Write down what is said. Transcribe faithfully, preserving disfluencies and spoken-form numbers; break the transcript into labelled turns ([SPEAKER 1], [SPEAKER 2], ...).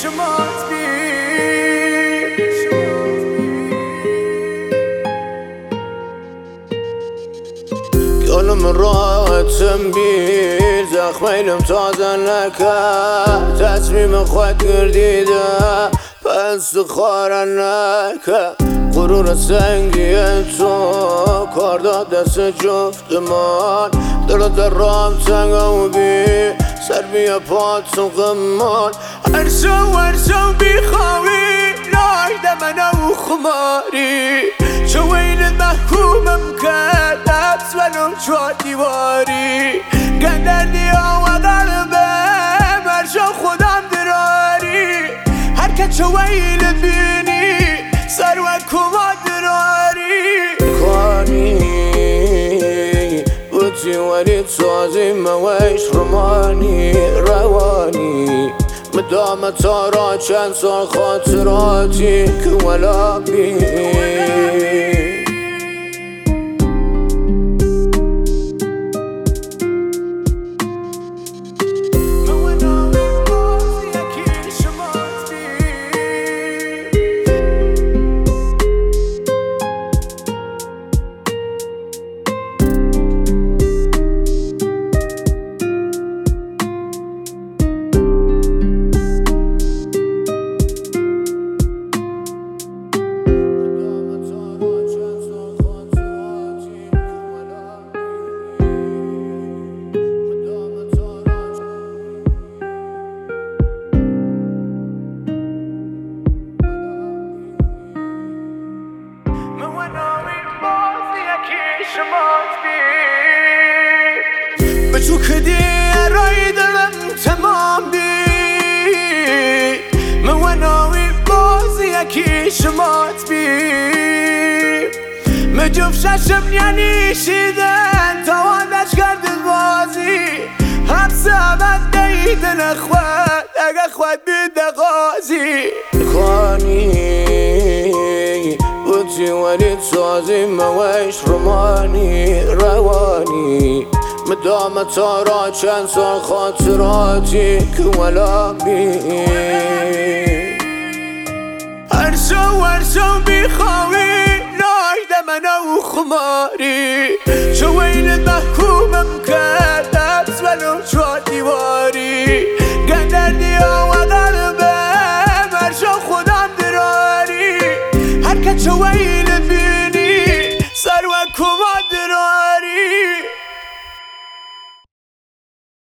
[SPEAKER 1] شمات بی گلم راحتم بیر زخمینم تازه نکرد تصمیم خود گردیده پس خواره نکرد غرور سنگی تو کار داد دست جفتمان دل درام تنگم بی سر بیا پات و غمان هرشو هرشو بیخواهی رایده من و خماری چو ویل محکومم کرد حبس ولو چوار دیواری گندردی ها و قلبم هرشو خودم دراری هر که چو ویل بینی سر و کما دراری کانی بودی ولی تازی مویش رمانی روانی مدام تارا چند سال خاطراتی که ولا بی بچو کدی رای دلم تمام بی مواناوی بازی یکی شمات بی مجوف ششم یعنی شیدن توانش کرد بازی حبس عمد دیدن اخوات اگه خواد بیده غازی خانی بودی ولی تازی مویش رمانی روانی مدام تارا چند سال خاطراتی که ولا بی هرشو هرشو بیخواهی رایده من و خماری چو ویل محکومم کرد حبس ولو چوار دیوار